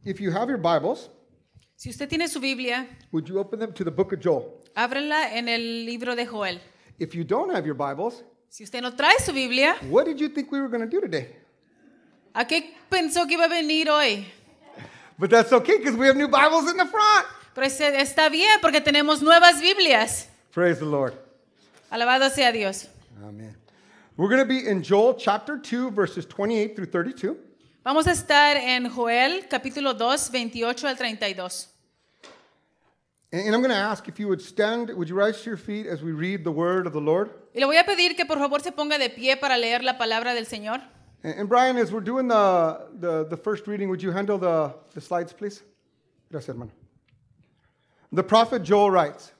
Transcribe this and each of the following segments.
If you have your Bibles, Si usted tiene su Biblia, would you open them to the book of Joel? ábranla en el libro de Joel. If you don't have your Bibles, Si usted no trae su Biblia, what did you think we were going to do today? ¿a qué pensó que iba a venir hoy? But that's okay because we have new Bibles in the front. Pero está bien porque tenemos nuevas Biblias. Praise the Lord. Alabado sea Dios. Amen. We're going to be in Joel chapter 2, verses 28 through 32. Vamos a estar en Joel capítulo 2, 28 al 32. And I'm going to ask if you would stand, would you rise to your feet as we read the word of the Lord? Y le voy a pedir que por favor se ponga de pie para leer la palabra del Señor. And Brian, as we're doing the first reading, would you handle the slides, please? Gracias, hermano. The prophet Joel writes,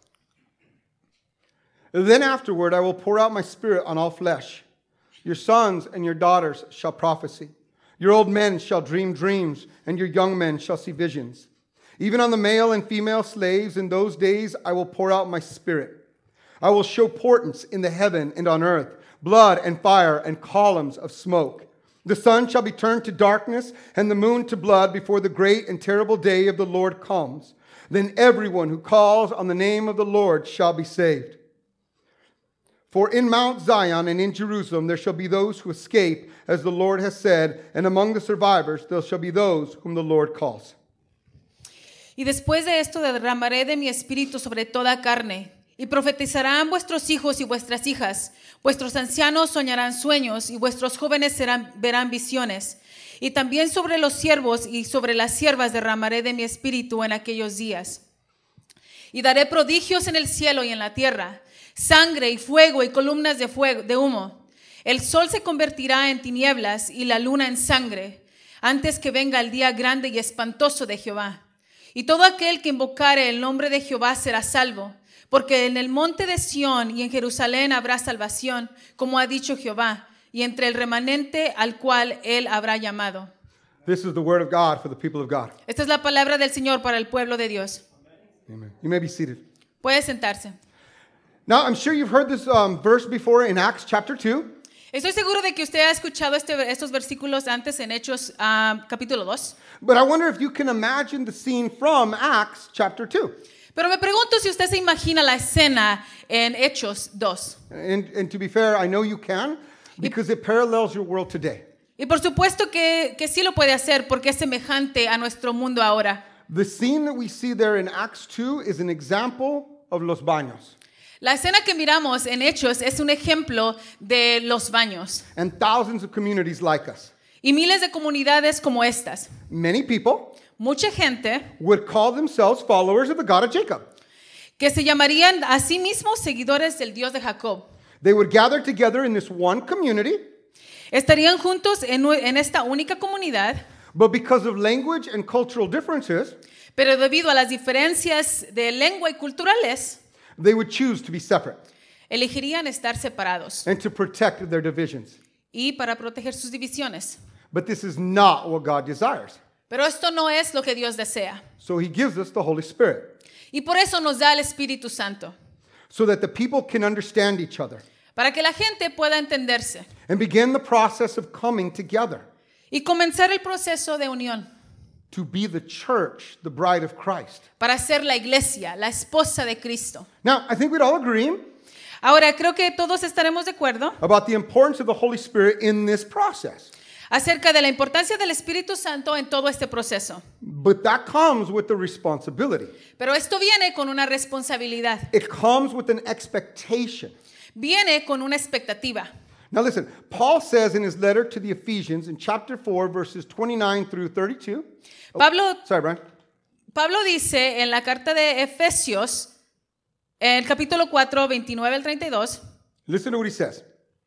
"Then afterward I will pour out my spirit on all flesh. Your sons and your daughters shall prophesy. Your old men shall dream dreams, and your young men shall see visions. Even on the male and female slaves in those days I will pour out my spirit. I will show portents in the heaven and on earth, blood and fire and columns of smoke. The sun shall be turned to darkness and the moon to blood before the great and terrible day of the Lord comes. Then everyone who calls on the name of the Lord shall be saved. For in Mount Zion and in Jerusalem there shall be those who escape, as the Lord has said, and among the survivors there shall be those whom the Lord calls." Y después de esto derramaré de mi espíritu sobre toda carne, y profetizarán vuestros hijos y vuestras hijas, vuestros ancianos soñarán sueños, y vuestros jóvenes verán visiones. Y también sobre los siervos y sobre las siervas derramaré de mi espíritu en aquellos días. Y daré prodigios en el cielo y en la tierra, sangre y fuego y columnas de humo. El sol se convertirá en tinieblas y la luna en sangre, antes que venga el día grande y espantoso de Jehová. Y todo aquel que invocare el nombre de Jehová será salvo, porque en el monte de Sión y en Jerusalén habrá salvación, como ha dicho Jehová, y entre el remanente al cual él habrá llamado. This is the word of God for the people of God. Esta es la palabra del Señor para el pueblo de Dios. Amen. You may be seated. Puede sentarse. Now, I'm sure you've heard this verse before in Acts chapter 2. Estoy seguro de que usted ha escuchado estos versículos antes en Hechos capítulo 2. But I wonder if you can imagine the scene from Acts chapter 2. Pero me pregunto si usted se imagina la escena en Hechos 2. And to be fair, I know you can because it parallels your world today. Y por supuesto que sí lo puede hacer porque es semejante a nuestro mundo ahora. The scene that we see there in Acts 2 is an example of los baños. La escena que miramos en Hechos es un ejemplo de los baños. And thousands of communities like us. Y miles de comunidades como estas. Many people Mucha gente would call themselves followers of the God of Jacob. que se llamarían a sí mismos seguidores del Dios de Jacob. They would gather together in this one community, Estarían juntos en esta única comunidad, but because of language and cultural differences, pero debido a las diferencias de lengua y culturales, they would choose to be separate elegirían estar separados and to protect their divisions. y para proteger sus divisiones. But this is not what God desires. Pero esto no es lo que Dios desea. So he gives us the Holy Spirit Y por eso nos da el Espíritu Santo, so that the people can understand each other para que la gente pueda entenderse and begin the process of coming together y comenzar el proceso de unión to be the church, the bride of Christ. para ser la iglesia, la esposa de Cristo. Now, I think we'd all agree Ahora, creo que todos estaremos de acuerdo about the importance of the Holy Spirit in this process. acerca de la importancia del Espíritu Santo en todo este proceso. But that comes with the responsibility. Pero esto viene con una responsabilidad, It comes with an expectation. viene con una expectativa. Now listen, Paul says in his letter to the Ephesians in chapter 4, verses 29 through 32. Sorry, Brian. Pablo dice en la carta de Efesios, en el capítulo 4, 29 al 32, Listen to what he says.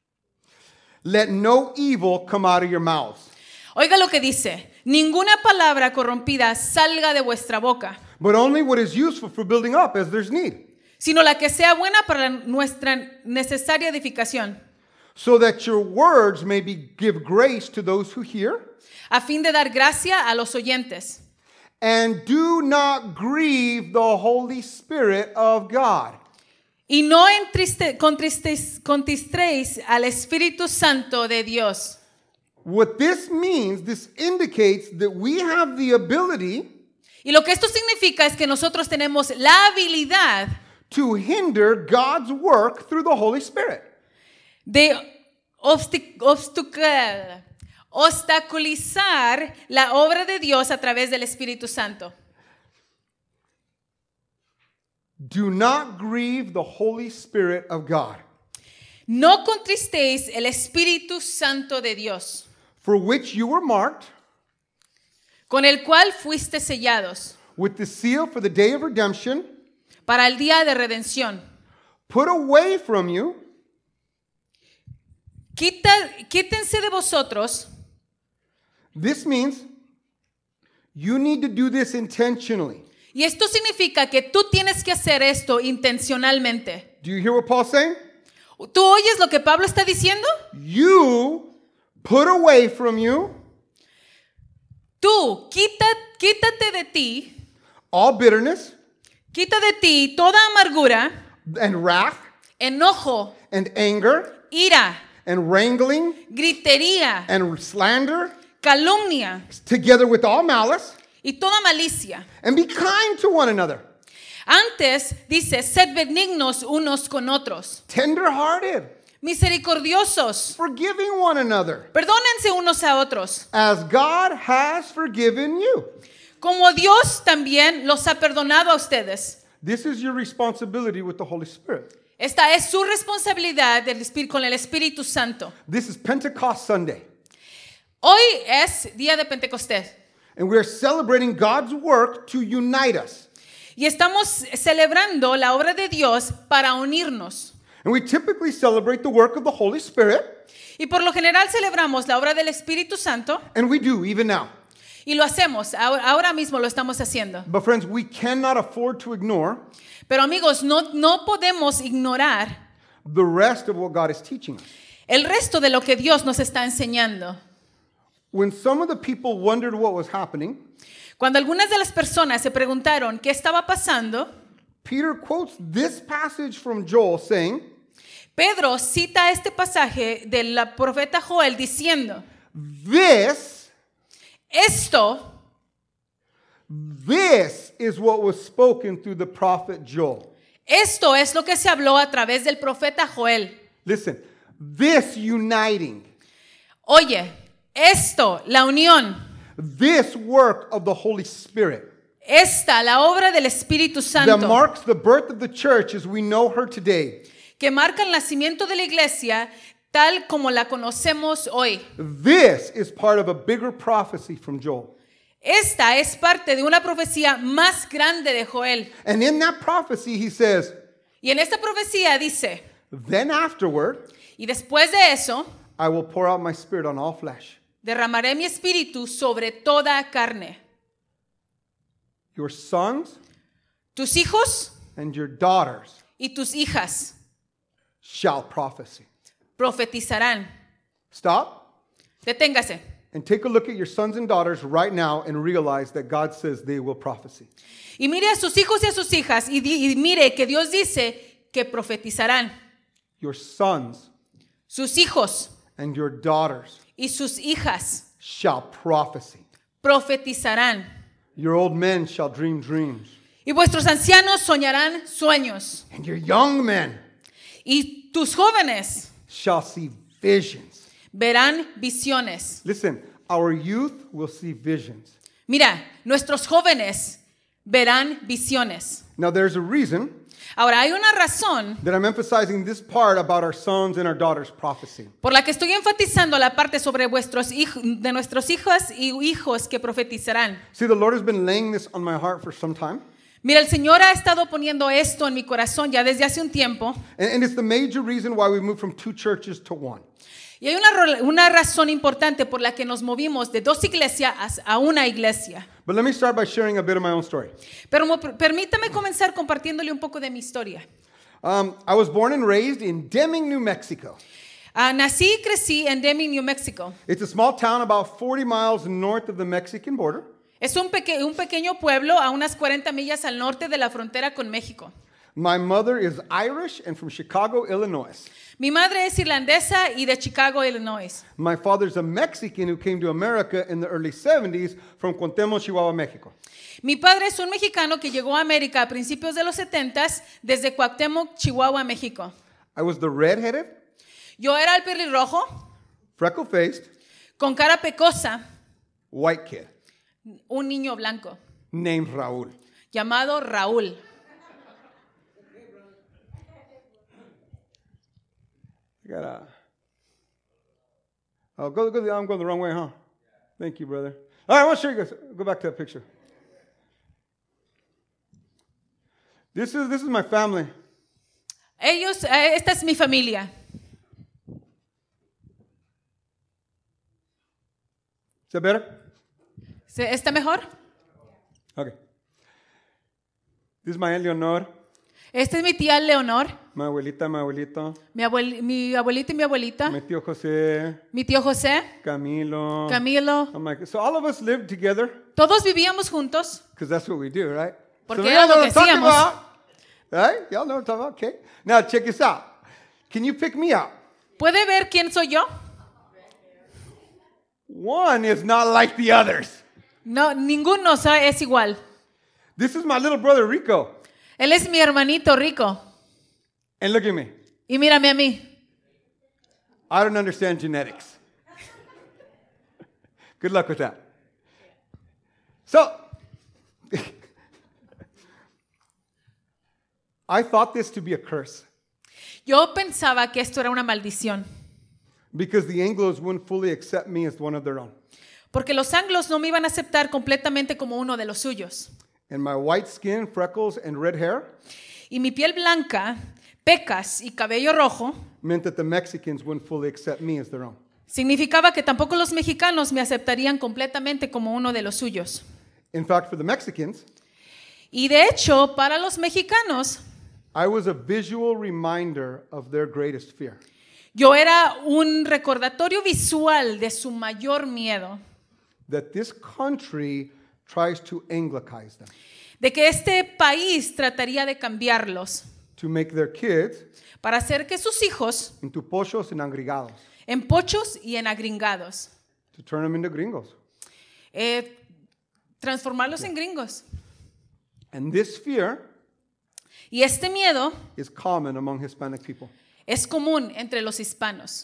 "Let no evil come out of your mouths, oiga lo que dice, ninguna palabra corrompida salga de vuestra boca, but only what is useful for building up as there's need, sino la que sea buena para nuestra necesaria edificación, so that your words may give grace to those who hear, a fin de dar gracia a los oyentes. and do not grieve the Holy Spirit of God." Y no contristréis al Espíritu Santo de Dios. What this means, this indicates that we have the ability Y lo que esto significa es que nosotros tenemos la habilidad to hinder God's work through the Holy Spirit. de obstaculizar la obra de Dios a través del Espíritu Santo. Do not grieve the Holy Spirit of God, No contristéis el Espíritu Santo de Dios, for which you were marked con el cual fuiste sellados with the seal for the day of redemption. para el día de redención. Put away from you Quítense de vosotros. This means you need to do this intentionally. Y esto significa que tú tienes que hacer esto intencionalmente. Do you hear what Paul's saying? ¿Tú oyes lo que Pablo está diciendo? You put away from you Tú, quítate de ti, all bitterness quita de ti toda amargura, and wrath enojo, and anger ira, and wrangling gritería, and slander, calumnia together with all malice, y toda malicia. and be kind to one another, Antes dice, sed benignos unos con otros, tender-hearted, misericordiosos, forgiving one another, perdónense unos a otros, as God has forgiven you. como Dios también los ha perdonado a ustedes. This is your responsibility with the Holy Spirit. Esta es su responsabilidad con el Espíritu Santo. This is Pentecost Sunday, Hoy es día de Pentecostés and we are celebrating God's work to unite us. y estamos celebrando la obra de Dios para unirnos. And we typically celebrate the work of the Holy Spirit, Y por lo general celebramos la obra del Espíritu Santo and we do even now. y lo hacemos, ahora mismo lo estamos haciendo. But friends, we cannot afford to ignore Pero amigos, no podemos ignorar the rest of what God is teaching us. el resto de lo que Dios nos está enseñando. When some of the people wondered what was happening, Cuando algunas de las personas se preguntaron qué estaba pasando, Peter quotes this passage from Joel saying, Pedro cita este pasaje del profeta Joel diciendo, Esto This is what was spoken through the prophet Joel. Esto es lo que se habló a través del profeta Joel. Listen, this uniting, Oye, esto, la unión, this work of the Holy Spirit esta, la obra del Espíritu that Santo, marks the birth of the church as we know her today. que marca el nacimiento de la iglesia tal como la conocemos hoy. This is part of a bigger prophecy from Joel. Esta es parte de una profecía más grande de Joel. And in that prophecy, he says, Y en esta profecía dice, then afterward, y después de eso, I will pour out my spirit on all flesh. derramaré mi espíritu sobre toda carne. Your sons Tus hijos and your daughters y tus hijas shall prophesy. profetizarán. Stop Deténgase. and take a look at your sons and daughters right now and realize that God says they will prophesy. Y mire a sus hijos y a sus hijas y mire que Dios dice que profetizarán. Your sons Sus hijos and your daughters y sus hijas shall prophesy. profetizarán. Your old men shall dream dreams, Y vuestros ancianos soñarán sueños. and your young men Y tus jóvenes shall see visions. verán visiones. Listen, our youth will see visions. Mira, nuestros jóvenes verán visiones. Now, there's a reason Ahora, hay una razón that I'm emphasizing this part about our sons and our daughters prophecy. por la que estoy enfatizando la parte sobre de nuestros hijos y hijos que profetizarán. See, the Lord has been laying this on my heart for some time, Mira, el Señor ha estado poniendo esto en mi corazón ya desde hace un tiempo. and it's the major reason why we moved from 2 churches to 1. Y hay una razón importante por la que nos movimos de 2 iglesias a una iglesia. But let me start by sharing a bit of my own story. Pero permítame comenzar compartiéndole un poco de mi historia. I was born and raised in Deming, New Mexico. Nací y crecí en Deming, New Mexico. It's a small town about 40 miles north of the Mexican border. Es un pequeño pueblo a unas 40 millas al norte de la frontera con México. My mother is Irish and from Chicago, Illinois. Mi madre es irlandesa y de Chicago, Illinois. My father's a Mexican who came to America in the early 70s from Cuauhtémoc, Chihuahua, Mexico. Mi padre es un mexicano que llegó a América a principios de los 70s desde Cuauhtémoc, Chihuahua, México. I was the redheaded, Yo era el pelirrojo, freckle-faced, con cara pecosa, white kid un niño blanco, named Raúl. llamado Raúl. I'm going the wrong way, huh? Thank you, brother. All right, I want to show you guys. Go back to that picture. This is my family. Esta es mi familia. Is that better? ¿Está mejor? Okay. This is my Aunt Leonor, Esta es mi tía Leonor, my abuelita, my abuelito, mi abuelita y mi abuelita, my tío José, mi tío José, Camilo. Camilo. So all of us lived together Todos vivíamos juntos. because that's what we do, right? Porque so era y'all know lo what I'm que talking hacíamos. about, right? Y'all know what I'm talking about, okay? Now check this out. Can you pick me out? ¿Puede ver quién soy yo? One is not like the others. No, ninguno es igual. This is my little brother Rico. Él es mi hermanito rico. And look at me. Y mírame a mí. I don't understand genetics. Good luck with that. So, I thought this to be a curse Yo pensaba que esto era una maldición. because the Anglos wouldn't fully accept me as one of their own. Porque los anglos no me iban a aceptar completamente como uno de los suyos. And my white skin, freckles, and red hair Y mi piel blanca, pecas y cabello rojo meant that the Mexicans wouldn't fully accept me as their own. significaba que tampoco los mexicanos me aceptarían completamente como uno de los suyos. In fact, for the Mexicans, Y de hecho, para los mexicanos, I was a visual reminder of their greatest fear. yo era un recordatorio visual de su mayor miedo, That this country tries to Anglicize them, de que este país trataría de cambiarlos to make their kids para hacer que sus hijos into pochos and agregados, en pochos y en agringados, to turn them into gringos. transformarlos en gringos. And this fear Y este miedo is common among Hispanic people. es común entre los hispanos.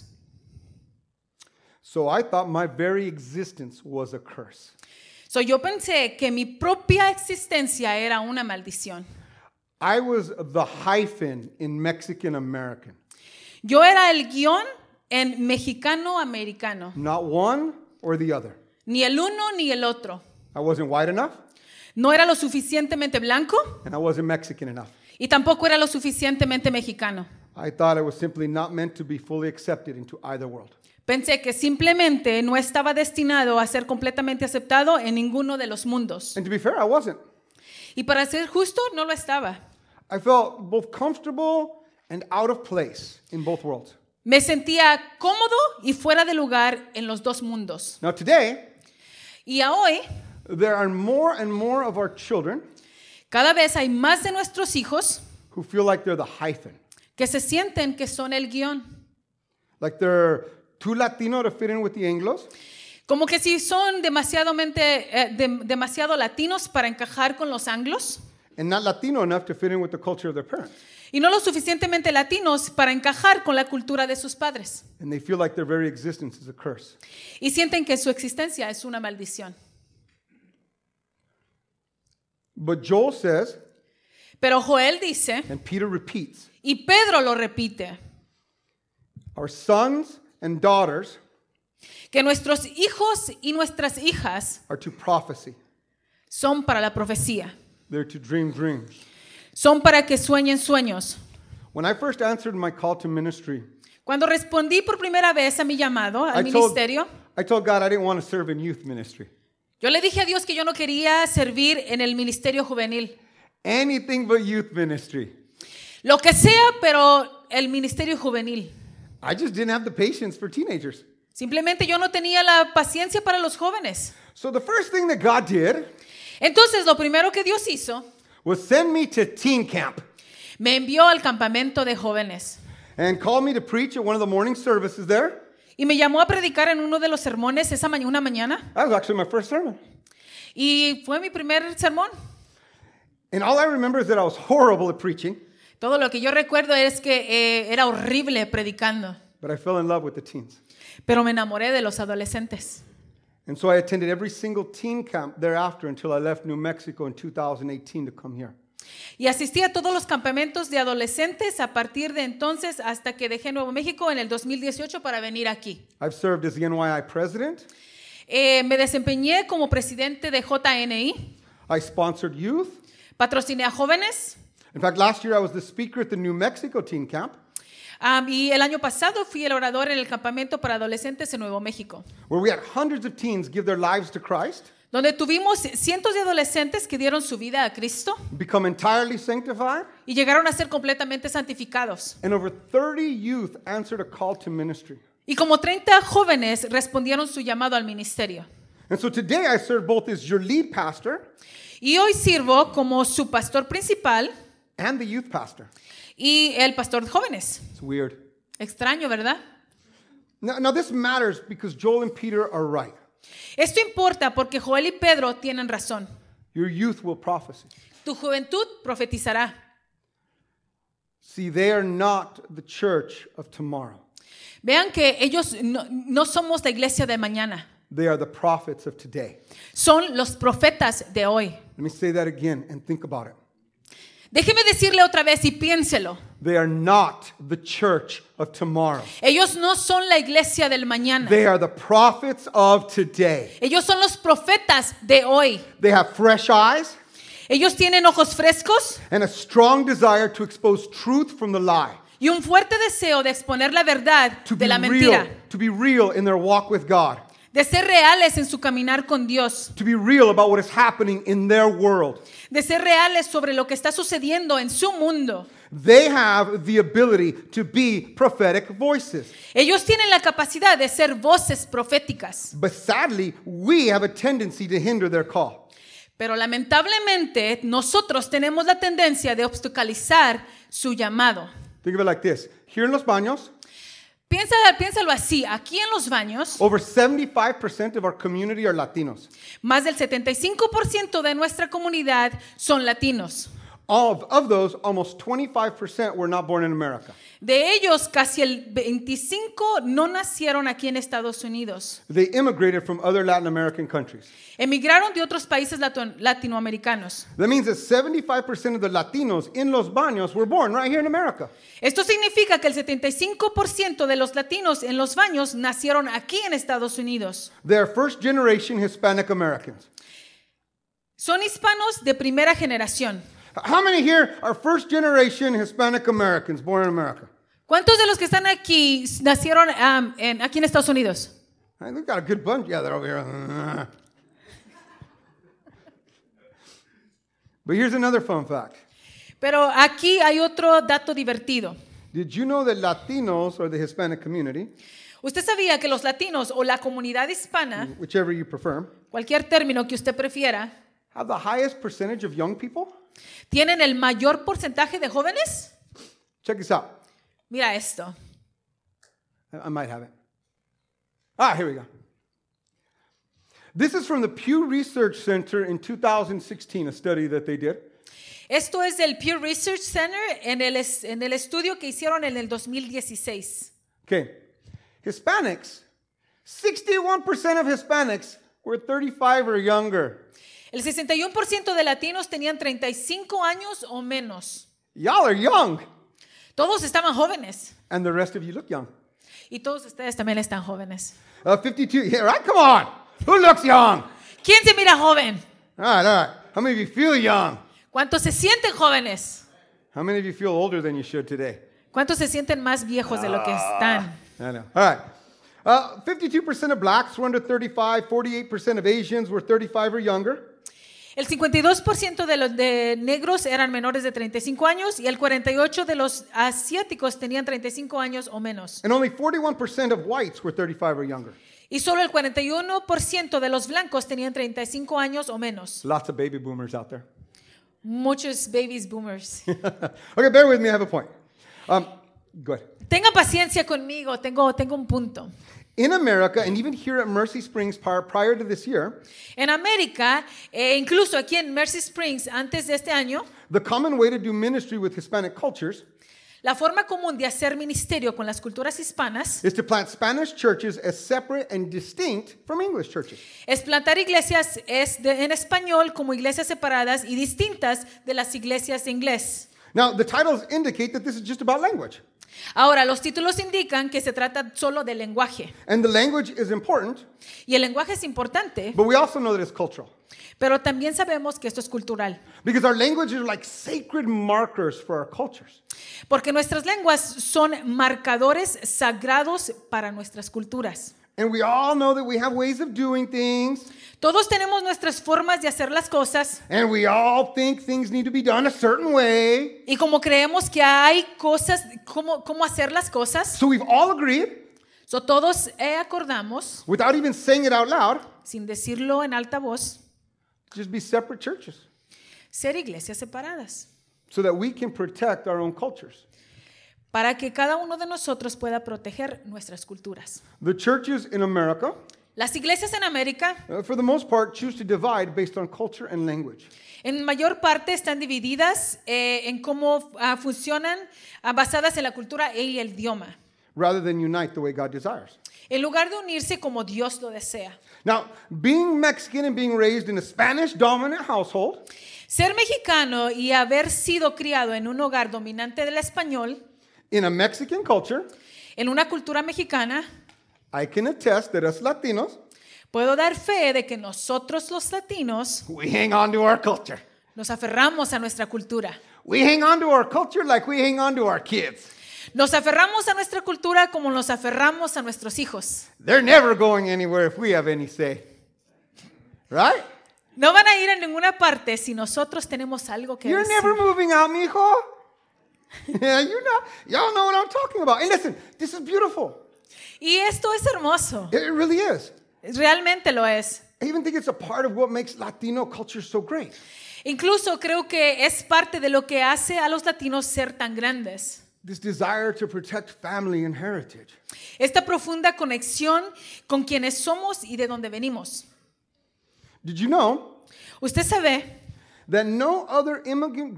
So I thought my very existence was a curse. So yo pensé que mi propia existencia era una maldición. I was the hyphen in Mexican American. Yo era el guión en mexicano-americano. Not one or the other. Ni el uno ni el otro. I wasn't white enough, No era lo suficientemente blanco and I wasn't Mexican enough. y tampoco era lo suficientemente mexicano. I thought I was simply not meant to be fully accepted into either world. Pensé que simplemente no estaba destinado a ser completamente aceptado en ninguno de los mundos. And to be fair, I wasn't. Y para ser justo, no lo estaba. I felt both comfortable and out of place in both worlds. Me sentía cómodo y fuera de lugar en los dos mundos. Now today, Y a hoy, there are more and more of our children cada vez hay más de nuestros hijos who feel like they're the hyphen. que se sienten que son el guión. Like they're too Latino to fit in with the Anglos, Como que si son demasiado latinos para encajar con los anglos and not Latino enough to fit in with the culture of their parents. y no lo suficientemente latinos para encajar con la cultura de sus padres. And they feel like their very existence is a curse. Y sienten que su existencia es una maldición. But Joel says, Pero Joel dice, and Peter repeats, y Pedro lo repite, our sons and daughters que nuestros hijos y nuestras hijas are to prophecy. son para la profecía. They're to dream dreams. Son para que sueñen sueños. When I first answered my call to ministry, Cuando respondí por primera vez a mi llamado al I told ministerio, God I didn't want to serve in youth ministry. yo le dije a Dios que yo no quería servir en el ministerio juvenil. Anything but youth ministry. Lo que sea, pero el ministerio juvenil. I just didn't have the patience for teenagers. Simplemente yo no tenía la paciencia para los jóvenes. So the first thing that God did Entonces, lo primero que Dios hizo, was send me to teen camp. me envió al campamento de jóvenes and called me to preach at one of the morning services there. y me llamó a predicar en uno de los sermones una mañana. That was actually my first sermon. Y fue mi primer sermón. And all I remember is that I was horrible at preaching, Todo lo que yo recuerdo es que era horrible predicando, but I fell in love with the teens. pero me enamoré de los adolescentes. And so I attended every single teen camp thereafter until I left New Mexico in 2018 to come here. Y asistí a todos los campamentos de adolescentes a partir de entonces hasta que dejé Nuevo México en el 2018 para venir aquí. I've served as the NYI president. Me desempeñé como presidente de JNI, I sponsored youth. patrociné a jóvenes. In fact, last year I was the speaker at the New Mexico teen camp, Y el año pasado fui el orador en el campamento para adolescentes en Nuevo México, where we had hundreds of teens give their lives to Christ, donde tuvimos cientos de adolescentes que dieron su vida a Cristo become entirely sanctified, y llegaron a ser completamente santificados. and over 30 youth answered a call to ministry. Y como 30 jóvenes respondieron su llamado al ministerio. And so today I serve both as your lead pastor Y hoy sirvo como su pastor principal and the youth pastor. y el pastor de jóvenes. It's weird. Extraño, ¿verdad? Now this matters because Joel and Peter are right. Esto importa porque Joel y Pedro tienen razón. Your youth will prophesy. Tu juventud profetizará. See, they are not the church of tomorrow. Vean que ellos no somos la iglesia de mañana. They are the prophets of today. Son los profetas de hoy. Let me say that again and think about it. Déjeme decirle otra vez y piénselo. They are not the church of tomorrow. Ellos no son la iglesia del mañana. They are the prophets of today. Ellos son los profetas de hoy. They have fresh eyes Ellos tienen ojos frescos and a strong desire to expose truth from the lie. y un fuerte deseo de exponer la verdad To de la be mentira, real, to be real in their walk with God. de ser reales en su caminar con Dios, To be real about what is happening in their world. de ser reales sobre lo que está sucediendo en su mundo. They have the ability to be prophetic voices. Ellos tienen la capacidad de ser voces proféticas, But sadly, we have a tendency to hinder their call. pero lamentablemente nosotros tenemos la tendencia de obstaculizar su llamado. Think of it like this. Here in Los Baños, Piénsalo así, aquí en los baños, over 75% of our community are Latinos. más del 75% de nuestra comunidad son latinos. Of those, almost 25% were not born in America. De ellos, casi el 25 no nacieron aquí en Estados Unidos. They immigrated from other Latin American countries. Emigraron de otros países latinoamericanos. That means that 75% of the Latinos in Los Baños were born right here in America. Esto significa que el 75% de los latinos en los baños nacieron aquí en Estados Unidos. They are first generation Hispanic Americans. Son hispanos de primera generación. How many here are first generation Hispanic Americans born in America? ¿Cuántos de los que están aquí nacieron aquí en Estados Unidos? Hey, we've got a good bunch. Yeah, they're over here. But here's another fun fact. Pero aquí hay otro dato divertido. Did you know that Latinos, or the Hispanic community, ¿Usted sabía que los latinos o la comunidad hispana, whichever you prefer, cualquier término que usted prefiera, have the highest percentage of young people? tienen el mayor porcentaje de jóvenes? Check this out. Mira esto. I might have it. Here we go. This is from the Pew Research Center in 2016, a study that they did. Esto es del Pew Research Center en el estudio que hicieron en el 2016. Okay. Hispanics, 61% of Hispanics were 35 or younger. El 61% de latinos tenían 35 años o menos. Y'all are young. Todos estaban jóvenes. And the rest of you look young. Y todos ustedes también están jóvenes. 52, yeah, right? Come on. Who looks young? ¿Quién se mira joven? All right. How many of you feel young? ¿Cuántos se sienten jóvenes? How many of you feel older than you should today? ¿Cuántos se sienten más viejos de lo que están? I know. All right. 52% of blacks were under 35. 48% of Asians were 35 or younger. El 52% de los de negros eran menores de 35 años y el 48% de los asiáticos tenían 35 años o menos. And only 41% of whites were 35 or younger. Y solo el 41% de los blancos tenían 35 años o menos. Lots of baby boomers out there. Muchos babies boomers. Okay, bear with me, I have a point. Go ahead. Tengan paciencia conmigo, tengo un punto. In America, and even here at Mercy Springs prior to this year, En América, incluso aquí en Mercy Springs, antes de este año, the common way to do ministry with Hispanic cultures la forma común de hacer ministerio con las culturas hispanas is to plant Spanish churches as separate and distinct from English churches. es plantar iglesias en español como iglesias separadas y distintas de las iglesias de inglés. Now, the titles indicate that this is just about language. Ahora, los títulos indican que se trata solo del lenguaje. And the language is important, Y el lenguaje es importante, but we also know that it's cultural. pero también sabemos que esto es cultural. Because our languages are like sacred markers for our cultures. Porque nuestras lenguas son marcadores sagrados para nuestras culturas. And we all know that we have ways of doing things. Todos tenemos nuestras formas de hacer las cosas. And we all think things need to be done a certain way. Y como creemos que hay cosas, cómo hacer las cosas, So we've all agreed, todos acordamos, without even saying it out loud, sin decirlo en alta voz, just be separate churches ser iglesias separadas. so that we can protect our own cultures. Para que cada uno de nosotros pueda proteger nuestras culturas. The churches in America, Las iglesias en América, for the most part, choose to divide based on culture and language. en mayor parte, están divididas en cómo funcionan, basadas en la cultura y el idioma, Rather than unite the way God desires. en lugar de unirse como Dios lo desea. Now, being Mexican and being raised in a Spanish-dominant household, Ser mexicano y haber sido criado en un hogar dominante del español, in a Mexican culture, en una cultura mexicana, I can attest that us Latinos, puedo dar fe de que nosotros los latinos we hang on to our culture. nos aferramos a nuestra cultura. We hang on to our culture like we hang on to our kids. Nos aferramos a nuestra cultura como nos aferramos a nuestros hijos. They're never going anywhere if we have any say. Right? No van a ir a ninguna parte si nosotros tenemos algo que You're decir. never moving out, mijo. Yeah, y'all know what I'm talking about. And listen, this is beautiful. Y esto es hermoso. It really is. Realmente lo es. I even think it's a part of what makes Latino culture so great. Incluso creo que es parte de lo que hace a los latinos ser tan grandes. This desire to protect family and heritage. Esta profunda conexión con quienes somos y de dónde venimos. Did you know Usted sabe that no other immigrant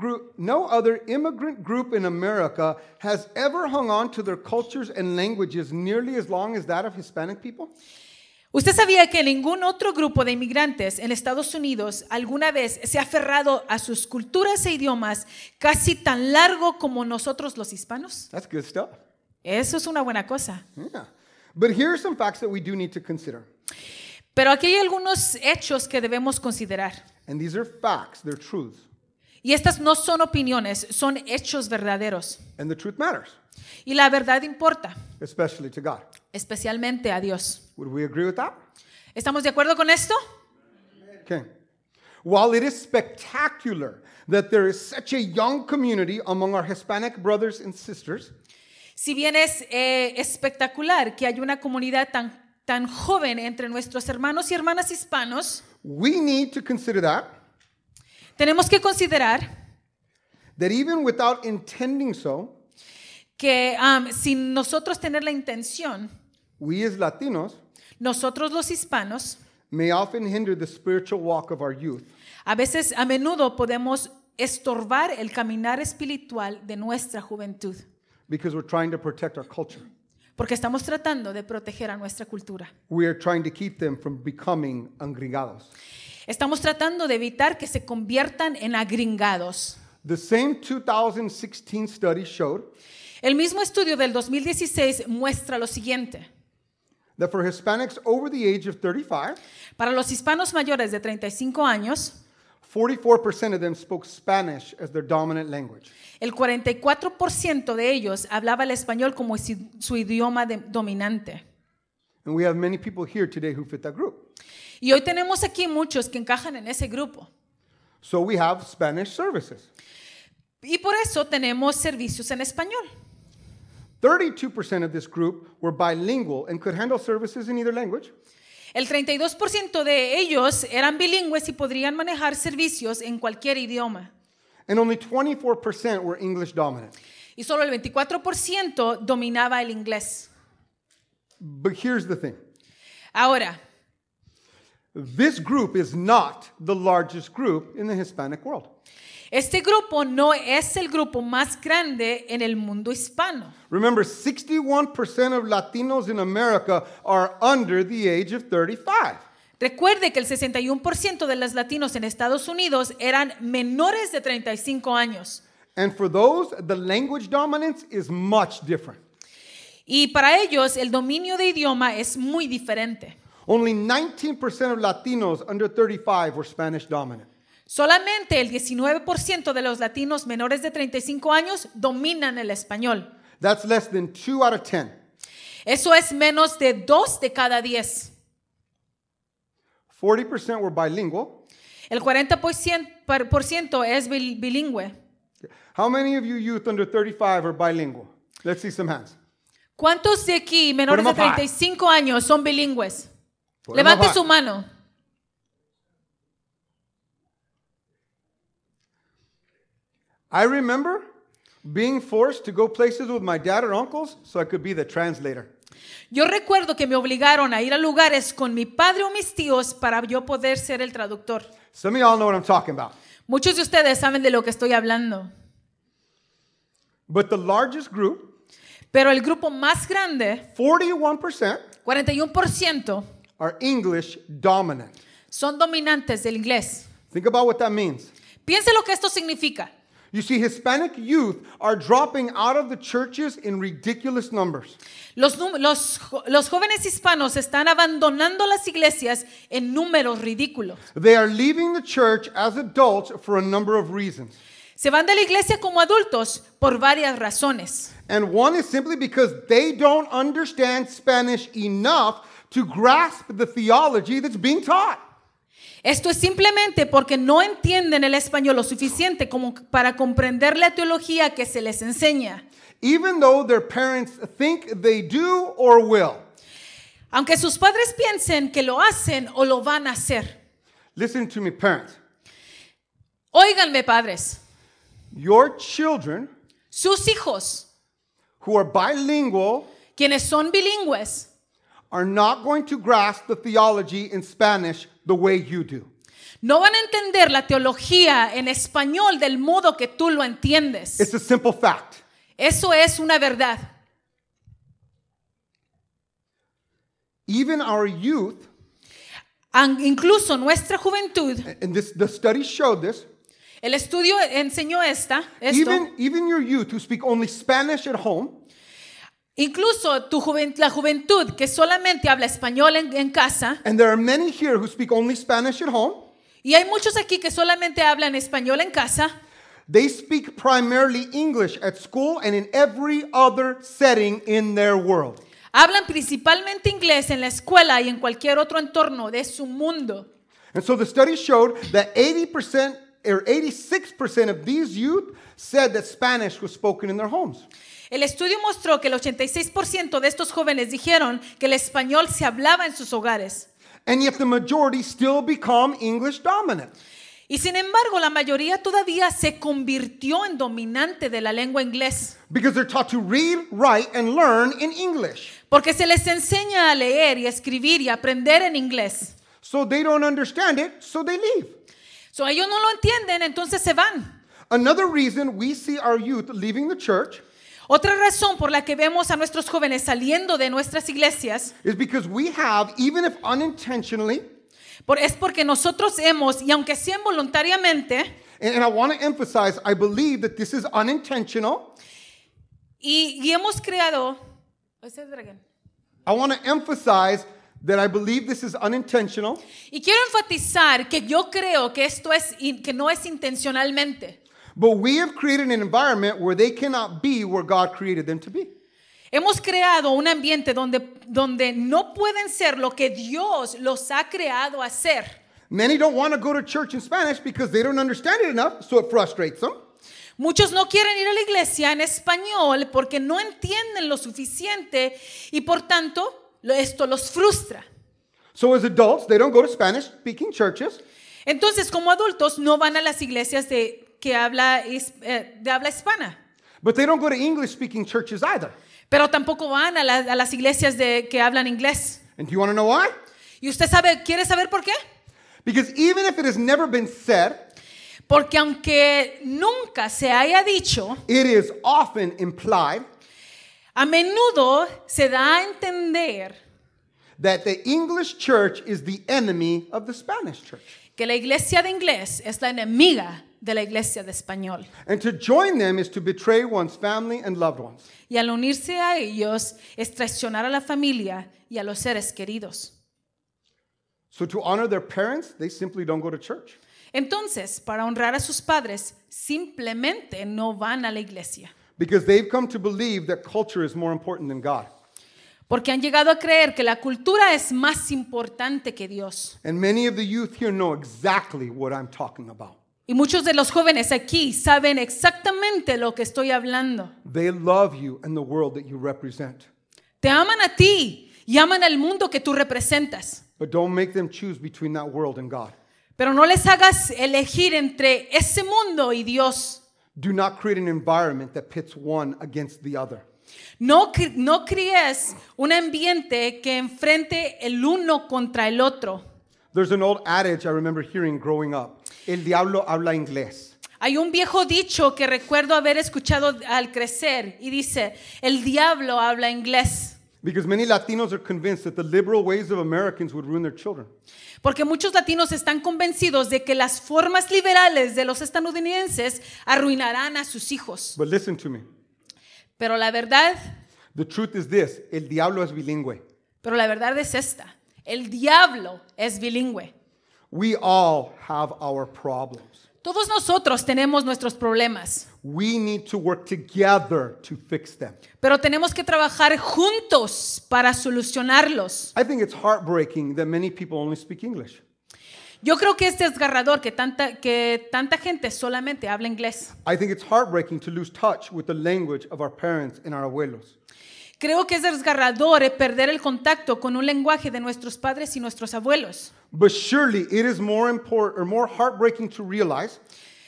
group in America has ever hung on to their cultures and languages nearly as long as that of Hispanic people? ¿Usted sabía que ningún otro grupo de inmigrantes en Estados Unidos alguna vez se ha aferrado a sus culturas e idiomas casi tan largo como nosotros los hispanos? That's good stuff. Eso es una buena cosa. Yeah. But here are some facts that we do need to consider. Pero aquí hay algunos hechos que debemos considerar. And these are facts, they're truths. Y estas no son opiniones, son hechos verdaderos. And the truth matters, Y la verdad importa, especially to God. especialmente a Dios. Would we agree with that? ¿Estamos de acuerdo con esto? Okay. While it is spectacular that there is such a young community among our Hispanic brothers and sisters, Si bien es espectacular que haya una comunidad tan joven entre nuestros hermanos y hermanas hispanos, we need to consider tenemos que considerar that even without intending so, que sin nosotros tener la intención, we as Latinos nosotros los hispanos, may often hinder the spiritual walk of our youth a menudo podemos estorbar el caminar espiritual de nuestra juventud, because we're trying to protect our culture. porque estamos tratando de proteger a nuestra cultura. We are trying to keep them from becoming agringados. Estamos tratando de evitar que se conviertan en agringados. The same 2016 study showed El mismo estudio del 2016 muestra lo siguiente. that for Hispanics over the age of 35, Para los hispanos mayores de 35 años, 44% of them spoke Spanish as their dominant language. el 44% de ellos hablaba el español como su idioma dominante. And we have many people here today who fit that group. Y hoy tenemos aquí muchos que encajan en ese grupo. So we have Spanish services. Y por eso tenemos servicios en español. 32% of this group were bilingual and could handle services in either language. El 32% de ellos eran bilingües y podrían manejar servicios en cualquier idioma. and only 24% were English dominant. y solo el 24% dominaba el inglés. But here's the thing. Ahora, This group is not the largest group in the Hispanic world. este grupo no es el grupo más grande en el mundo hispano. Remember, 61% of Latinos in America are under the age of 35. Recuerde que el 61% de los latinos en Estados Unidos eran menores de 35 años. And for those, the language dominance is much different. Y para ellos el dominio de idioma es muy diferente. Only 19% of Latinos under 35 were Spanish dominant. Solamente el 19% de los latinos menores de 35 años dominan el español. That's less than 2 out of 10. Eso es menos de 2 de cada 10. 40% were bilingual. El 40% es bilingüe. How many of you youth under 35 are bilingual? Let's see some hands. ¿Cuántos de aquí menores de Put 'em up high. 35 años son bilingües? Put 'em Levante up high. su mano. I remember being forced to go places with my dad or uncles so I could be the translator. Yo recuerdo que me obligaron a ir a lugares con mi padre o mis tíos para yo poder ser el traductor. Some of y'all know what I'm talking about. Muchos de ustedes saben de lo que estoy hablando. But the largest group, Pero el grupo más grande, 41%, 41%, are English dominant. son dominantes del inglés. Think about what that means. Piense lo que esto significa. You see, Hispanic youth are dropping out of the churches in ridiculous numbers. Los jóvenes hispanos están abandonando las iglesias en números ridículos. They are leaving the church as adults for a number of reasons. Se van de la iglesia como adultos por varias razones. And one is simply because they don't understand Spanish enough to grasp the theology that's being taught. Esto es simplemente porque no entienden el español lo suficiente como para comprender la teología que se les enseña. Even though their parents think they do or will. Aunque sus padres piensen que lo hacen o lo van a hacer. Listen to me, parents. Óiganme, padres. Your children Sus hijos, who are bilingual quienes son bilingües, are not going to grasp the theology in Spanish the way you do. no van a entender la teología en español del modo que tú lo entiendes. It's a simple fact. Eso es una verdad. Even our youth, Incluso nuestra juventud, and the study showed this, el estudio enseñó esto, even your youth who speak only Spanish at home, incluso la juventud que solamente habla español en casa, and there are many here who speak only Spanish at home, y hay muchos aquí que solamente hablan español en casa, they speak primarily English at school and in every other setting in their world. hablan principalmente inglés en la escuela y en cualquier otro entorno de su mundo. And so the study showed that 80% or 86% of these youth said that Spanish was spoken in their homes. El estudio mostró que el 86% de estos jóvenes dijeron que el español se hablaba en sus hogares. And yet the majority still become English dominant. Y sin embargo, la mayoría todavía se convirtió en dominante de la lengua inglés. Because they're taught to read, write, and learn in English. Porque se les enseña a leer y a escribir y a aprender en inglés. So they don't understand it, so they leave. So ellos no lo entienden, entonces se van. Another reason we see our youth leaving the church Otra razón por la que vemos a nuestros jóvenes saliendo de nuestras iglesias is because we have, even if unintentionally, es porque nosotros hemos, y aunque sea involuntariamente, and I want to emphasize, I believe that this is unintentional. y hemos creado... I want to emphasize that I believe this is unintentional. Y quiero enfatizar que yo creo que esto que no es intencionalmente. But we have created an environment where they cannot be where God created them to be. Hemos creado un ambiente donde no pueden ser lo que Dios los ha creado a ser. Many don't want to go to church in Spanish because they don't understand it enough, so it frustrates them. Muchos no quieren ir a la iglesia en español porque no entienden lo suficiente y por tanto esto los frustra. So as adults, they don't go to Spanish-speaking churches. Entonces, como adultos, no van a las iglesias de que habla, de habla hispana. But they don't go to English-speaking churches either. Pero tampoco van a las iglesias que hablan inglés. And do you want to know why? ¿Y usted quiere saber por qué? Because even if it has never been said, Porque aunque nunca se haya dicho, it is often implied a menudo se da a entender that the English church is the enemy of the Spanish church. que la iglesia de inglés es la enemiga de la iglesia de español. And to join them is to betray one's family and loved ones. Y al unirse a ellos es traicionar a la familia y a los seres queridos. So to honor their parents, they simply don't go to church. Entonces, para honrar a sus padres, simplemente no van a la iglesia. Because they've come to believe that culture is more important than God. Porque han llegado a creer que la cultura es más importante que Dios. And many of the youth here know exactly what I'm talking about. Y muchos de los jóvenes aquí saben exactamente lo que estoy hablando. They love you and the world that you represent. Te aman a ti y aman al mundo que tú representas. But don't make them choose between that world and God. Pero no les hagas elegir entre ese mundo y Dios. Do not create an environment that pits one against the other. No críes un ambiente que enfrente el uno contra el otro. There's an old adage I remember hearing growing up. El diablo habla inglés. Hay un viejo dicho que recuerdo haber escuchado al crecer y dice, el diablo habla inglés. Because many Latinos are convinced that the liberal ways of Americans would ruin their children. Porque muchos latinos están convencidos de que las formas liberales de los estadounidenses arruinarán a sus hijos. But listen to me. Pero la verdad is this. El diablo es bilingüe. es esta. El diablo es bilingüe. We all have our problems. Todos nosotros tenemos nuestros problemas. We need to work together to fix them. Pero tenemos que trabajar juntos para solucionarlos. I think it's heartbreaking that many people only speak English. Yo creo que es desgarrador que tanta gente solamente habla inglés. I think it's heartbreaking to lose touch with the language of our parents and our abuelos. Creo que es desgarrador perder el contacto con un lenguaje de nuestros padres y nuestros abuelos. But surely it is more important or more heartbreaking to realize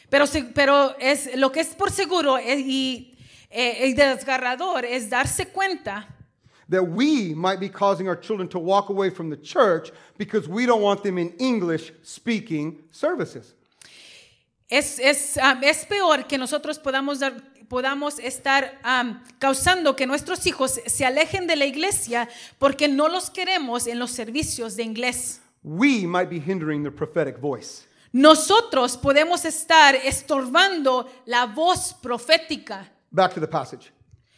Pero es lo que es por seguro y desgarrador es darse cuenta that we might be causing our children to walk away from the church because we don't want them in English-speaking services. Es peor que nosotros podamos estar causando que nuestros hijos se alejen de la iglesia porque no los queremos en los servicios de inglés. We might be hindering the prophetic voice. Nosotros podemos estar estorbando la voz profética. Back to the passage.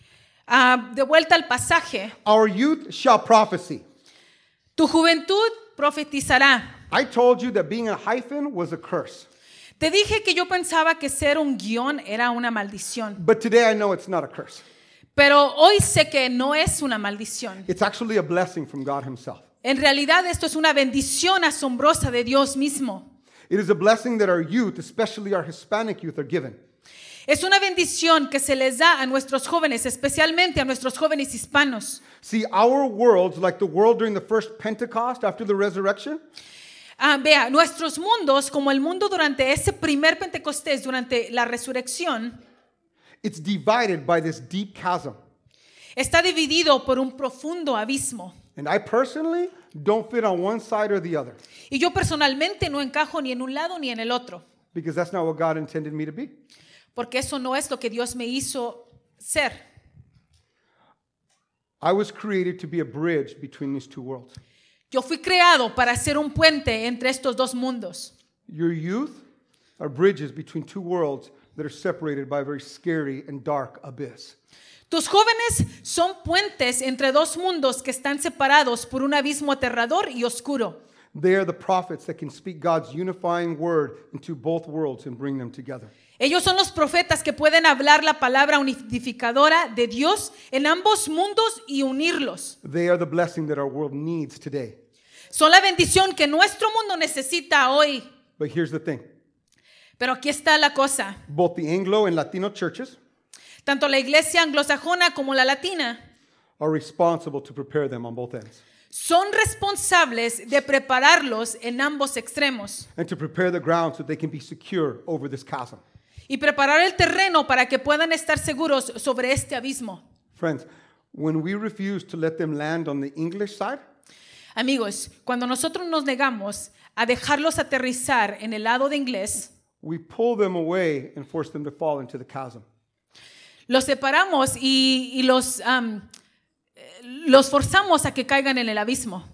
De vuelta al pasaje. Our youth shall prophesy. Tu juventud profetizará. I told you that being a hyphen was a curse. Te dije que yo pensaba que ser un guión era una maldición. But today I know it's not a curse. Pero hoy sé que no es una maldición. It's actually a blessing from God himself. En realidad esto es una bendición asombrosa de Dios mismo. It is a blessing that our youth, especially our Hispanic youth, are given. Es una bendición que se les da a nuestros jóvenes, especialmente a nuestros jóvenes hispanos. See, our worlds, like the world during the first Pentecost after the resurrection, Vea, nuestros mundos, como el mundo durante ese primer Pentecostés, durante la resurrección, it's divided by this deep chasm. está dividido por un profundo abismo. And I personally don't fit on one side or the other. Y yo personalmente no encajo ni en un lado ni en el otro. Because that's not what God intended me to be. Porque eso no es lo que Dios me hizo ser. I was created to be a bridge between these two worlds. Yo fui creado para ser un puente entre estos dos mundos. Your youth are bridges between two worlds that are separated by a very scary and dark abyss. Tus jóvenes son puentes entre dos mundos que están separados por un abismo aterrador y oscuro. They are the prophets that can speak God's unifying word into both worlds and bring them together. Ellos son los profetas que pueden hablar la palabra unificadora de Dios en ambos mundos y unirlos. They are the blessing that our world needs today. Son la bendición que nuestro mundo necesita hoy. But here's the thing. Pero aquí está la cosa. Both the Anglo and Latino churches Tanto la iglesia anglosajona como la latina are responsible to prepare them on both ends son responsables de prepararlos en ambos extremos and to prepare the ground so they can be secure over this chasm. y preparar el terreno para que puedan estar seguros sobre este abismo. Friends, when we refuse to let them land on the English side, Amigos, cuando nosotros nos negamos a dejarlos aterrizar en el lado de inglés, we pull them away and force them to fall into the chasm. los separamos y los forzamos a que caigan en el abismo.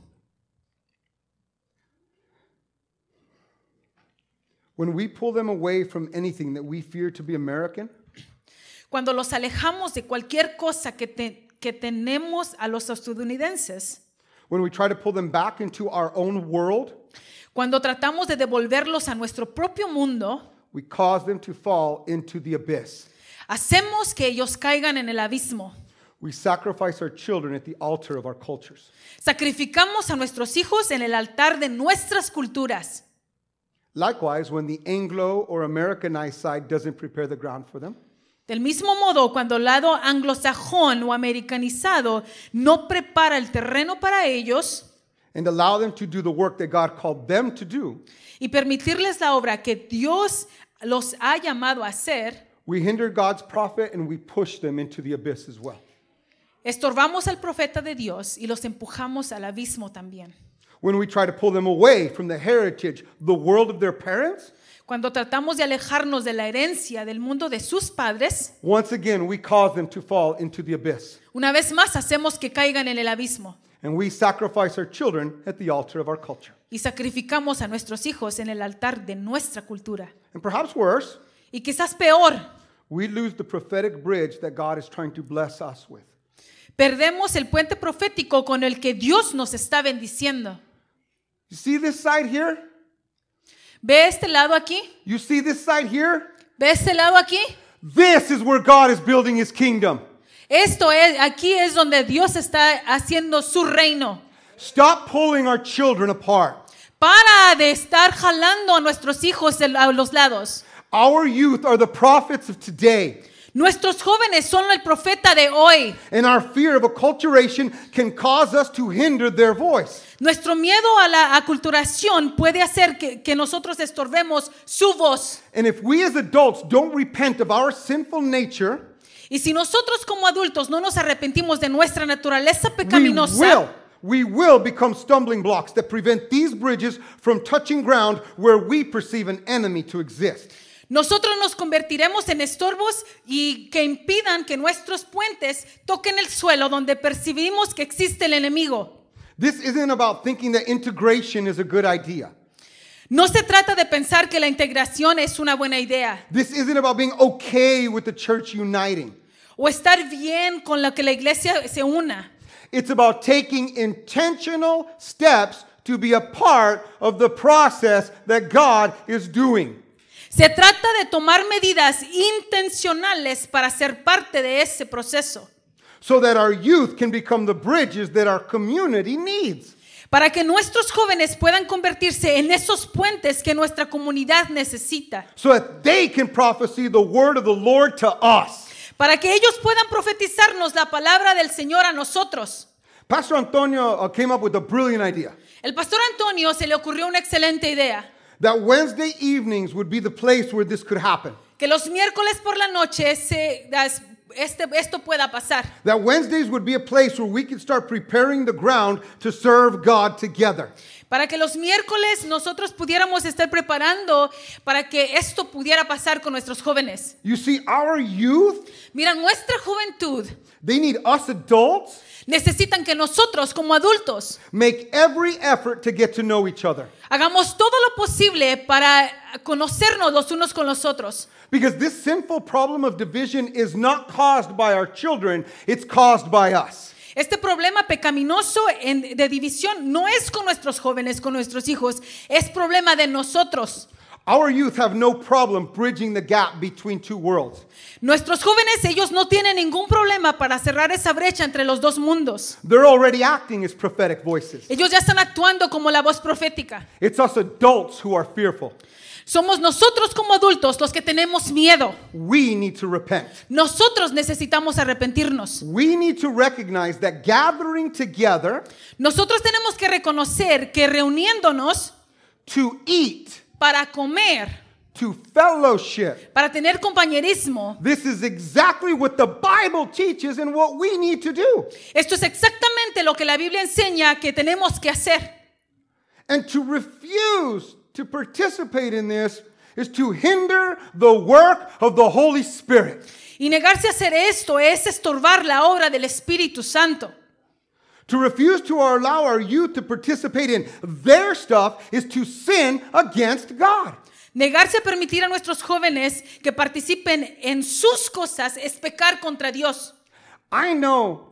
When we pull them away from anything that we fear to be American, Cuando los alejamos de cualquier cosa que tenemos a los estadounidenses, when we try to pull them back into our own world, cuando tratamos de devolverlos a nuestro propio mundo, we cause them to fall into the abyss. hacemos que ellos caigan en el abismo. We sacrifice our children at the altar of our cultures. Sacrificamos a nuestros hijos en el altar de nuestras culturas. Likewise, when the Anglo or Americanized side doesn't prepare the ground for them, Del mismo modo, cuando el lado anglosajón o americanizado no prepara el terreno para ellos and allow them to do the work that God called them to do, y permitirles la obra que Dios los ha llamado a hacer, we hinder God's prophet and we push them into the abyss as well. estorbamos al profeta de Dios y los empujamos al abismo también. When we try to pull them away from the heritage, the world of their parents, Cuando tratamos de alejarnos de la herencia del mundo de sus padres, once again, we cause them to fall into the abyss. una vez más hacemos que caigan en el abismo And we sacrifice our children at the altar of our culture. y sacrificamos a nuestros hijos en el altar de nuestra cultura. And perhaps worse, Y quizás peor, we lose the prophetic bridge that God is trying to bless us with. perdemos el puente profético con el que Dios nos está bendiciendo. You see this side here? ¿Ve este lado aquí? You see this side here? ¿Ve este lado aquí? This is where God is building his kingdom. Aquí es donde Dios está haciendo su reino. Stop pulling our children apart. Para de estar jalando a nuestros hijos a los lados. Our youth are the prophets of today. Nuestros jóvenes son el profeta de hoy. And our fear of acculturation can cause us to hinder their voice. Nuestro miedo a la aculturación puede hacer que nosotros estorbemos su voz. And if we as adults don't repent of our sinful nature, Y si nosotros como adultos no nos arrepentimos de nuestra naturaleza pecaminosa, we will become stumbling blocks that prevent these bridges from touching ground where we perceive an enemy to exist. nosotros nos convertiremos en estorbos y que impidan que nuestros puentes toquen el suelo donde percibimos que existe el enemigo. This isn't about thinking that integration is a good idea. No se trata de pensar que la integración es una buena idea This isn't about being okay with the church uniting. o estar bien con lo que la iglesia se una. It's about taking intentional steps to be a part of the process that God is doing. Se trata de tomar medidas intencionales para ser parte de ese proceso, So that our youth can become the bridges that our community needs. para que nuestros jóvenes puedan convertirse en esos puentes que nuestra comunidad necesita, So that they can prophesy the word of the Lord to us. para que ellos puedan profetizarnos la palabra del Señor a nosotros. Pastor Antonio came up with a brilliant idea. El pastor Antonio se le ocurrió una excelente idea, That Wednesday evenings would be the place where this could happen. que los miércoles por la noche esto pueda pasar. That Wednesdays would be a place where we could start preparing the ground to serve God together. Para que los miércoles nosotros pudiéramos estar preparando para que esto pudiera pasar con nuestros jóvenes. You see, our youth, Mira, nuestra juventud they need us adults necesitan que nosotros como adultos make every effort to get to know each other. hagamos todo lo posible para conocernos los unos con los otros. Because this sinful problem of division is not caused by our children, it's caused by us. Este problema pecaminoso de división no es con nuestros jóvenes, con nuestros hijos, es problema de nosotros. Our youth have no problem bridging the gap between two worlds. Nuestros jóvenes, ellos no tienen ningún problema para cerrar esa brecha entre los dos mundos. They're already acting as prophetic voices. Ellos ya están actuando como la voz profética. It's us adults who are fearful. Somos nosotros como adultos los que tenemos miedo. We need to repent. Nosotros necesitamos arrepentirnos. We need to recognize that gathering together Nosotros tenemos que reconocer que reuniéndonos to eat, para comer, to fellowship. para tener compañerismo. This is exactly what the Bible teaches and what we need to do. Esto es exactamente lo que la Biblia enseña que tenemos que hacer. And to refuse to participate in this is to hinder the work of the Holy Spirit. Y negarse a hacer esto es estorbar la obra del Espíritu Santo. To refuse to allow our youth to participate in their stuff is to sin against God. Negarse a permitir a nuestros jóvenes que participen en sus cosas es pecar contra Dios. I know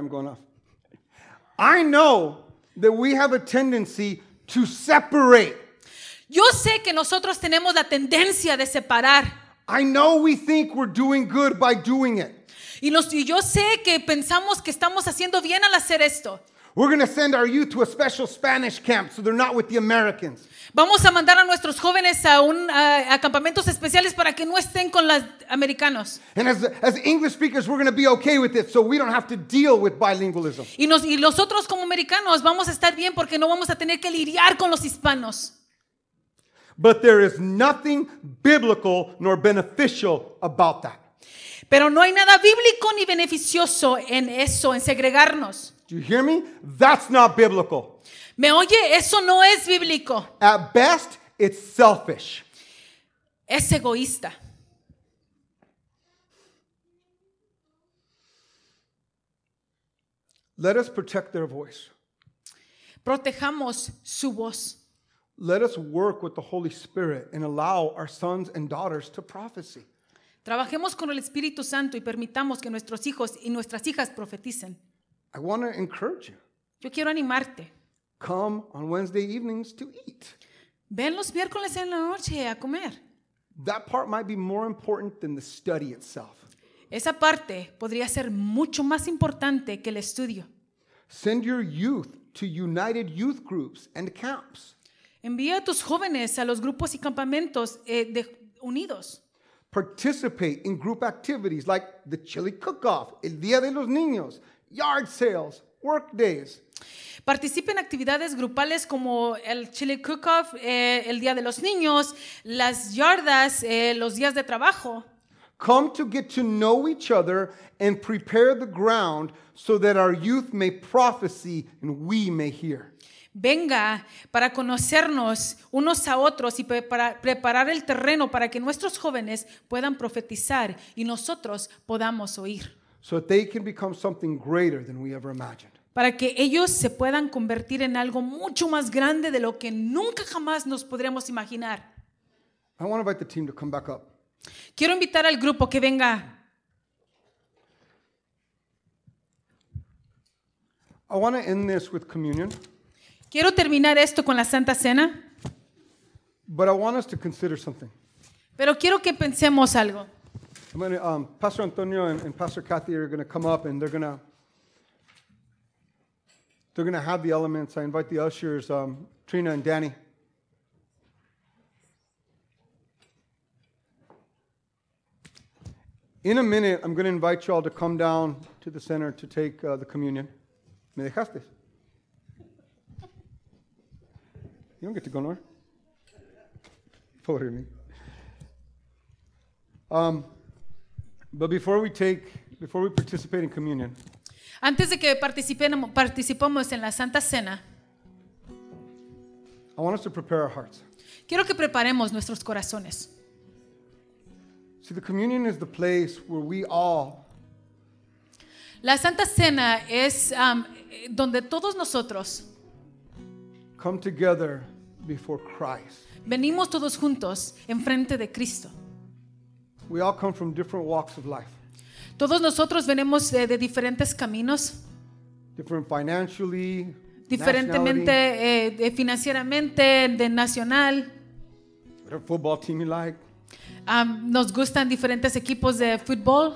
that we have a tendency to separate. Yo sé que nosotros tenemos la tendencia de separar. I know we think we're doing good by doing it. Y yo sé que pensamos que estamos haciendo bien al hacer esto. We're going to send our youth to a special Spanish camp so they're not with the Americans. Vamos a mandar a nuestros jóvenes a campamentos especiales para que no estén con los americanos. And as English speakers, we're going to be okay with it so we don't have to deal with bilingualism. Y nosotros como americanos vamos a estar bien porque no vamos a tener que lidiar con los hispanos. But there is nothing biblical nor beneficial about that. Pero no hay nada bíblico ni beneficioso en eso, en segregarnos. Do you hear me? That's not biblical. ¿Me oye? Eso no es bíblico. At best, it's selfish. Es egoísta. Let us protect their voice. Protejamos su voz. Let us work with the Holy Spirit and allow our sons and daughters to prophesy. Trabajemos con el Espíritu Santo y permitamos que nuestros hijos y nuestras hijas profeticen. I want to encourage you. Yo quiero animarte. Come on Wednesday evenings to eat. Ven los miércoles en la noche a comer. That part might be more important than the study itself. Esa parte podría ser mucho más importante que el estudio. Send your youth to united youth groups and camps. Envía a tus jóvenes a los grupos y campamentos unidos. Participate in group activities like the chili cook-off, el Día de los Niños, yard sales, work days. Participe en actividades grupales como el chili cook-off, el Día de los Niños, las yardas, los días de trabajo. Come to get to know each other and prepare the ground so that our youth may prophesy and we may hear. Venga para conocernos unos a otros y para preparar el terreno para que nuestros jóvenes puedan profetizar y nosotros podamos oír. So that they can become something greater than we ever imagined. Para que ellos se puedan convertir en algo mucho más grande de lo que nunca jamás nos podríamos imaginar. I want to invite the team to come back up. Quiero invitar al grupo que venga. I want to end this with communion, Quiero terminar esto con la Santa Cena, but I want us to consider something. pero quiero que pensemos algo. Pastor Antonio and Pastor Kathy are going to come up and they're going to have the elements. I invite the ushers, Trina and Danny. In a minute, I'm going to invite you all to come down to the center to take the communion. ¿Me dejaste? You don't get to go nowhere. Pobre me. But before we participate in communion, Antes de que participemos en la Santa Cena, I want us to prepare our hearts. quiero que preparemos nuestros corazones. See, the communion is the place where we all La Santa Cena es donde todos nosotros come together before Christ. venimos todos juntos enfrente de Cristo. We all come from different walks of life, Todos nosotros venimos de diferentes caminos, different financially, diferentemente financieramente, de nacional. whatever football team you like. Nos gustan diferentes equipos de fútbol,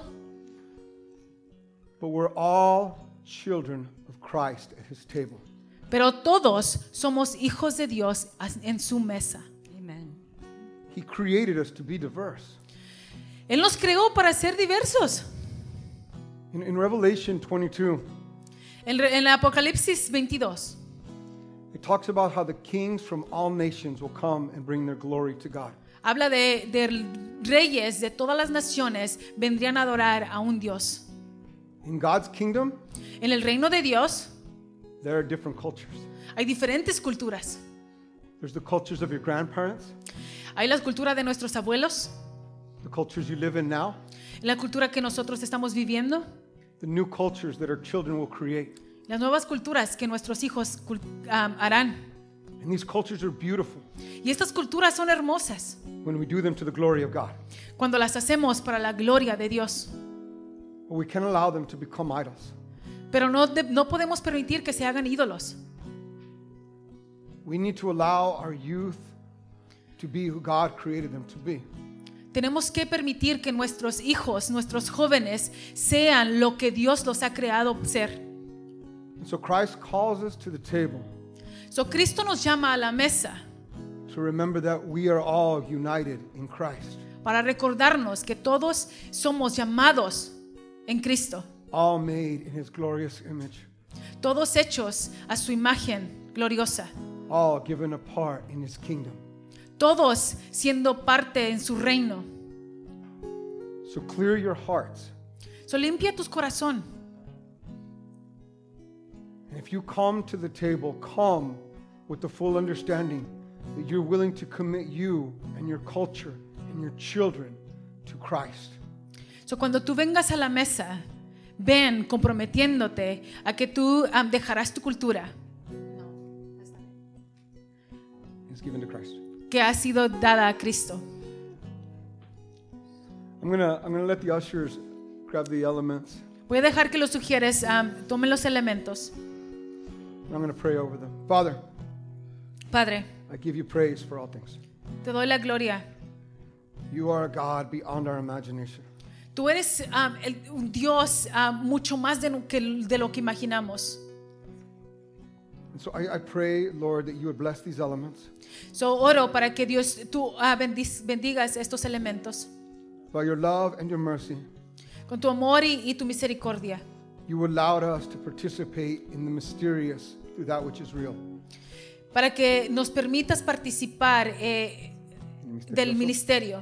But we're all children of Christ at his table. pero todos somos hijos de Dios en su mesa. Amen. He created us to be diverse. Él nos creó para ser diversos. In Revelation 22, En el Apocalipsis 22 it talks about how the kings from all nations will come and bring their glory to God. Habla de reyes de todas las naciones vendrían a adorar a un Dios. In God's kingdom, En el reino de Dios there are different cultures. hay diferentes culturas. There's the cultures of your grandparents, Hay la cultura de nuestros abuelos, the cultures you live in now, la cultura que nosotros estamos viviendo, the new cultures that our children will create. las nuevas culturas que nuestros hijos harán. And these cultures are beautiful Y estas culturas son hermosas when we do them to the glory of God. cuando las hacemos para la gloria de Dios. But we can't allow them to become idols. Pero no podemos permitir que se hagan ídolos. We need to allow our youth to be who God created them to be. Tenemos que permitir que nuestros hijos, nuestros jóvenes, sean lo que Dios los ha creado ser. And so Christ calls us to the table So, Cristo nos llama a la mesa to remember that we are all united in Christ, para recordarnos que todos somos llamados en Cristo, all made in His glorious image, todos hechos a su imagen gloriosa, all given a part in His kingdom. todos siendo parte en su reino. So clear your hearts. So, limpia tu corazón. And if you come to the table, come with the full understanding that you're willing to commit you and your culture and your children to Christ. So, cuando tú vengas a la mesa, ven comprometiéndote a que tú dejarás tu cultura It's given to Christ. que ha sido dada a Cristo. I'm gonna let the ushers grab the elements. Voy a dejar que los sugieres tomen los elementos. And I'm gonna pray over them. Father, Padre, I give you praise for all things. te doy la gloria. You are a God beyond our imagination. Tú eres un Dios mucho más de lo que imaginamos. And so I pray, Lord, that you would bless these elements. So oro para que Dios, tú bendigas estos elementos By your love and your mercy, con tu amor y tu misericordia. you allowed us to participate in the mysterious through that which is real. Para que nos permitas participar del ministerio.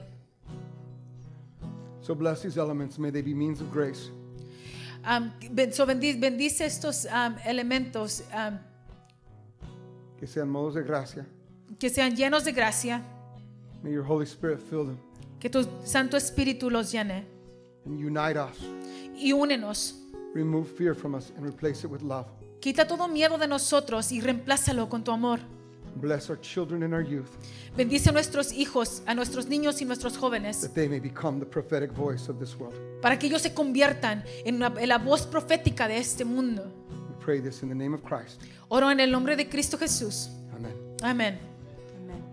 So bless these elements. May they be means of grace. So bendice estos elementos Que sean modos de gracia. que sean llenos de gracia, May your Holy Spirit fill them que tu Santo Espíritu los llene and unite us. y únenos. Remove fear from us and replace it with love. Quita todo miedo de nosotros y reemplázalo con tu amor. Bless our children and our youth, Bendice a nuestros hijos, a nuestros niños y nuestros jóvenes, that they may become the prophetic voice of this world. para que ellos se conviertan en la voz profética de este mundo. We pray this in the name of Christ. Oro en el nombre de Cristo Jesús. Amen. Amén.